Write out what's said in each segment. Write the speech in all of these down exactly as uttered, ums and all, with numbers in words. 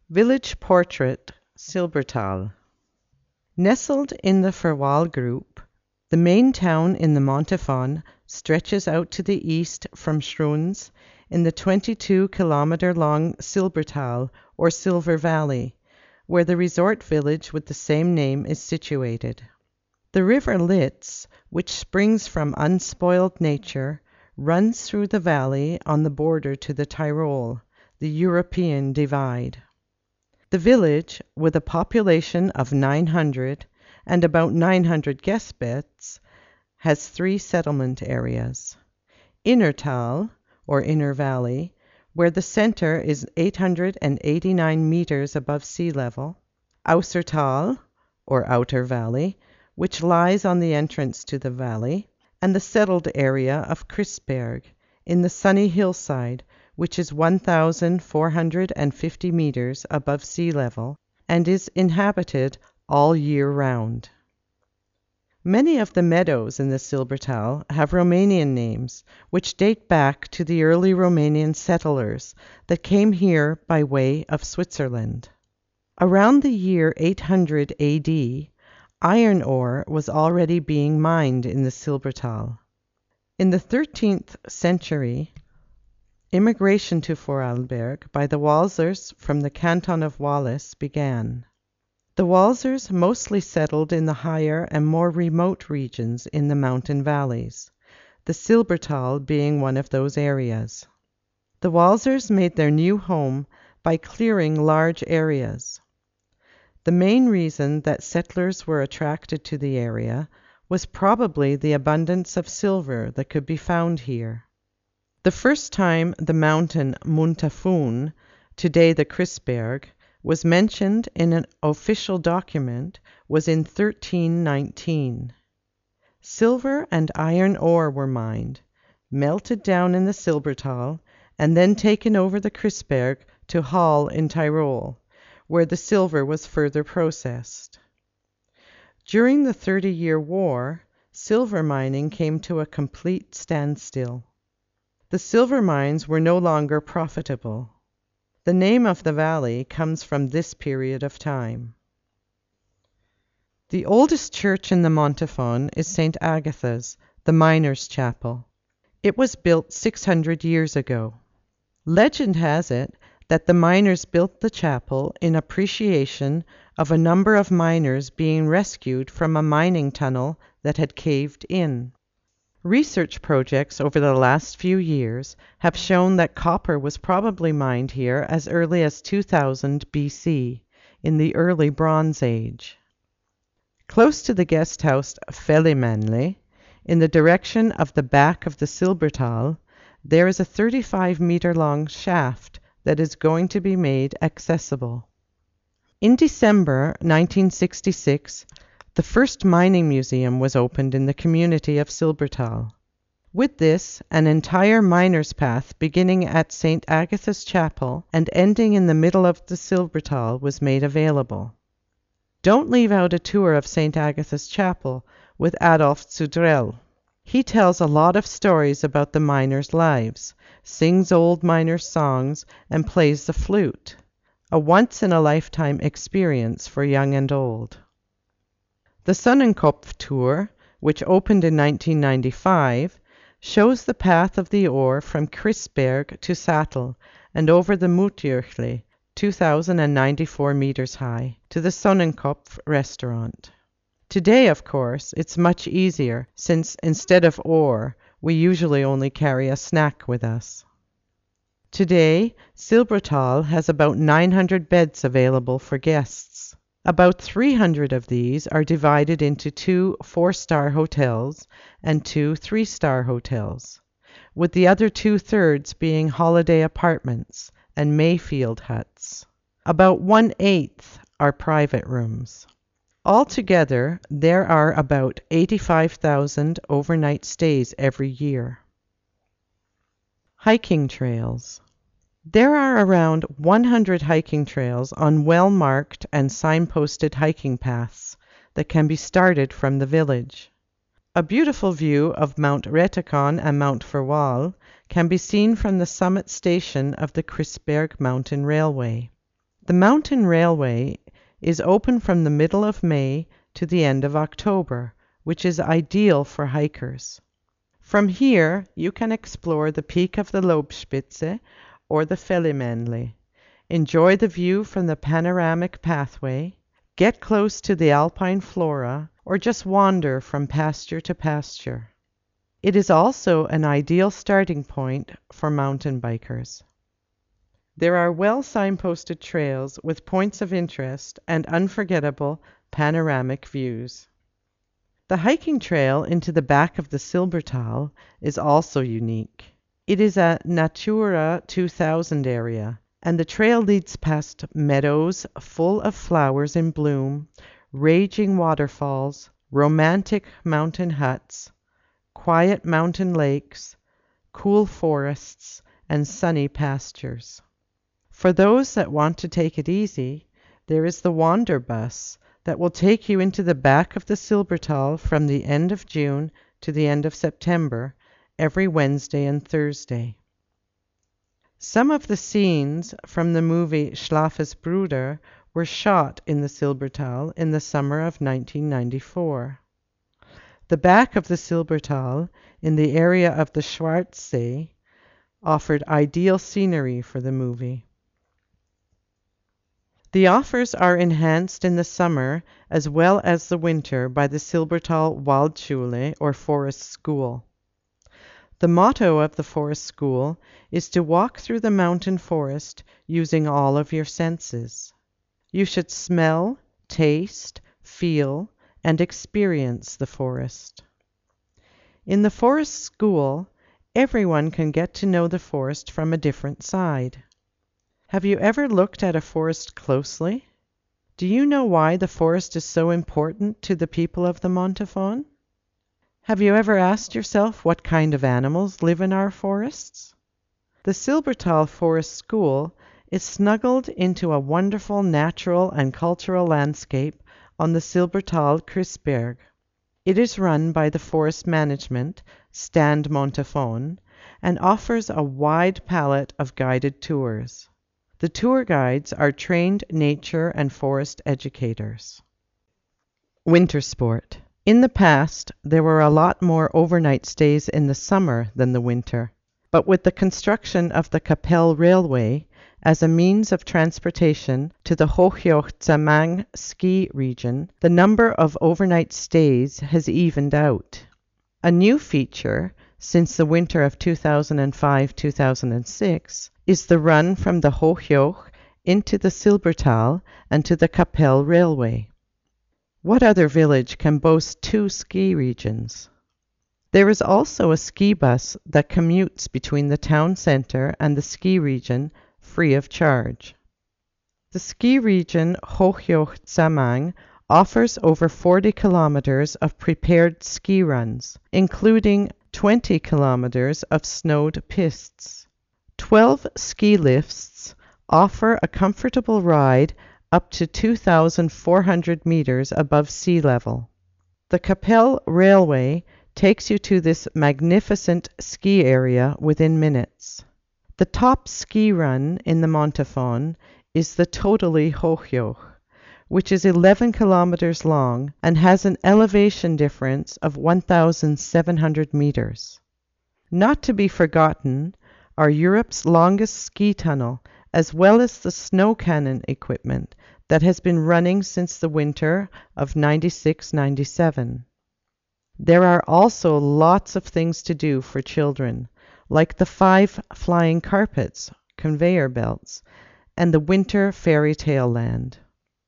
Village Portrait, Silbertal. Nestled in the Furwal group, the main town in the Montafon stretches out to the east from Schruns in the twenty-two kilometer long Silbertal or Silver Valley, where the resort village with the same name is situated. The river Litz, which springs from unspoiled nature, runs through the valley on the border to the Tyrol, the European divide. The village, with a population of nine hundred and about nine hundred guest beds, has three settlement areas. Innertal, or Inner Valley, where the center is eight hundred eighty-nine meters above sea level. Außertal, or Outer Valley, which lies on the entrance to the valley, and the settled area of Christberg, in the sunny hillside, which is one thousand four hundred fifty meters above sea level and is inhabited all year round. Many of the meadows in the Silbertal have Romanian names, which date back to the early Romanian settlers that came here by way of Switzerland. Around the year eight hundred A D, iron ore was already being mined in the Silbertal. In the thirteenth century, immigration to Vorarlberg by the Walsers from the canton of Wallis began. The Walsers mostly settled in the higher and more remote regions in the mountain valleys, the Silbertal being one of those areas. The Walsers made their new home by clearing large areas. The main reason that settlers were attracted to the area was probably the abundance of silver that could be found here. The first time the mountain Montafon, today the Christberg, was mentioned in an official document was in thirteen nineteen. Silver and iron ore were mined, melted down in the Silbertal, and then taken over the Christberg to Hall in Tyrol, where the silver was further processed. During the Thirty-Year War, silver mining came to a complete standstill. The silver mines were no longer profitable. The name of the valley comes from this period of time. The oldest church in the Montafon is Saint Agatha's, the miners' chapel. It was built six hundred years ago. Legend has it that the miners built the chapel in appreciation of a number of miners being rescued from a mining tunnel that had caved in. Research projects over the last few years have shown that copper was probably mined here as early as two thousand B C, in the early Bronze Age. Close to the guest house Felimanle, in the direction of the back of the Silbertal, there is a thirty-five meter long shaft that is going to be made accessible. In December nineteen sixty-six, the first mining museum was opened in the community of Silbertal. With this, an entire miner's path beginning at Saint Agatha's Chapel and ending in the middle of the Silbertal was made available. Don't leave out a tour of Saint Agatha's Chapel with Adolf Zudrell. He tells a lot of stories about the miners' lives, sings old miners' songs, and plays the flute. A once-in-a-lifetime experience for young and old. The Sonnenkopf tour, which opened in nineteen ninety-five, shows the path of the ore from Christberg to Sattel and over the Mutjurchle, two thousand ninety-four meters high, to the Sonnenkopf restaurant. Today, of course, it's much easier, since instead of ore, we usually only carry a snack with us. Today, Silbertal has about nine hundred beds available for guests. About three hundred of these are divided into two four-star hotels and two three-star hotels, with the other two-thirds being holiday apartments and Mayfield huts. About one-eighth are private rooms. Altogether, there are about eighty-five thousand overnight stays every year. Hiking trails. There are around one hundred hiking trails on well-marked and signposted hiking paths that can be started from the village. A beautiful view of Mount Retikon and Mount Furwal can be seen from the summit station of the Christberg Mountain Railway. The mountain railway is open from the middle of May to the end of October, which is ideal for hikers. From here, you can explore the peak of the Lobspitze or the Fellimännli, enjoy the view from the panoramic pathway, get close to the alpine flora, or just wander from pasture to pasture. It is also an ideal starting point for mountain bikers. There are well signposted trails with points of interest and unforgettable panoramic views. The hiking trail into the back of the Silbertal is also unique. It is a Natura two thousand area, and the trail leads past meadows full of flowers in bloom, raging waterfalls, romantic mountain huts, quiet mountain lakes, cool forests, and sunny pastures. For those that want to take it easy, there is the Wanderbus that will take you into the back of the Silbertal from the end of June to the end of September, every Wednesday and Thursday. Some of the scenes from the movie Schlafes Bruder were shot in the Silbertal in the summer of nineteen ninety-four. The back of the Silbertal, in the area of the Schwarzsee, offered ideal scenery for the movie. The offers are enhanced in the summer as well as the winter by the Silbertal Waldschule, or Forest School. The motto of the Forest School is to walk through the mountain forest using all of your senses. You should smell, taste, feel, and experience the forest. In the Forest School, everyone can get to know the forest from a different side. Have you ever looked at a forest closely? Do you know why the forest is so important to the people of the Montafon? Have you ever asked yourself what kind of animals live in our forests? The Silbertal Forest School is snuggled into a wonderful natural and cultural landscape on the Silbertal Krißberg. It is run by the Forest Management, Stand Montafon, and offers a wide palette of guided tours. The tour guides are trained nature and forest educators. Winter sport. In the past, there were a lot more overnight stays in the summer than the winter, but with the construction of the Capelle Railway as a means of transportation to the Hochjoch-Zermatt ski region, the number of overnight stays has evened out. A new feature since the winter of two thousand five to two thousand six is the run from the Hochjoch into the Silbertal and to the Capelle Railway. What other village can boast two ski regions? There is also a ski bus that commutes between the town center and the ski region free of charge. The ski region Hochjoch-Zermatt offers over forty kilometers of prepared ski runs, including twenty kilometers of snowed pistes. Twelve ski lifts offer a comfortable ride up to two thousand four hundred meters above sea level. The Capelle Railway takes you to this magnificent ski area within minutes. The top ski run in the Montafon is the Totally Hochjoch, which is eleven kilometers long and has an elevation difference of one thousand seven hundred meters. Not to be forgotten are Europe's longest ski tunnel, as well as the snow cannon equipment that has been running since the winter of ninety-six ninety-seven. There are also lots of things to do for children, like the five flying carpets, conveyor belts, and the winter fairy tale land.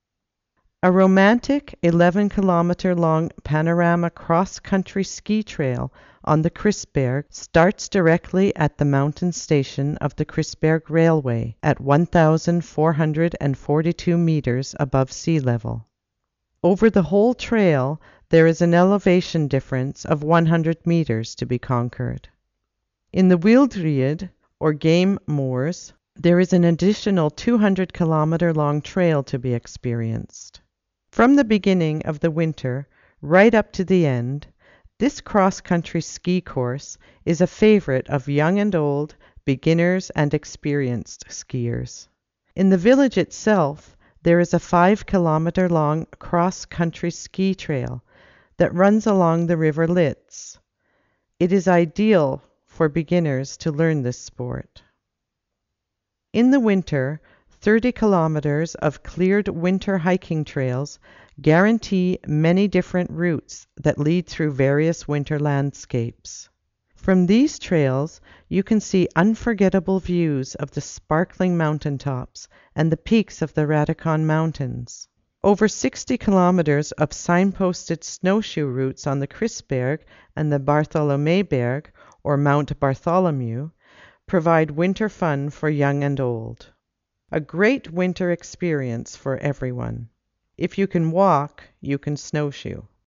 A romantic eleven kilometer long panorama cross-country ski trail on the Krißberg starts directly at the mountain station of the Krißberg Railway at one thousand four hundred forty-two meters above sea level. Over the whole trail, there is an elevation difference of one hundred meters to be conquered. In the Wildried, or game moors, there is an additional two hundred kilometer long trail to be experienced. From the beginning of the winter right up to the end, this cross-country ski course is a favorite of young and old, beginners and experienced skiers. In the village itself, there is a five kilometer long cross-country ski trail that runs along the River Litz. It is ideal for beginners to learn this sport. In the winter, thirty kilometers of cleared winter hiking trails guarantee many different routes that lead through various winter landscapes. From these trails, you can see unforgettable views of the sparkling mountaintops and the peaks of the Radikon Mountains. Over sixty kilometers of signposted snowshoe routes on the Christberg and the Bartholomäberg, or Mount Bartholomew, provide winter fun for young and old. A great winter experience for everyone. If you can walk, you can snowshoe.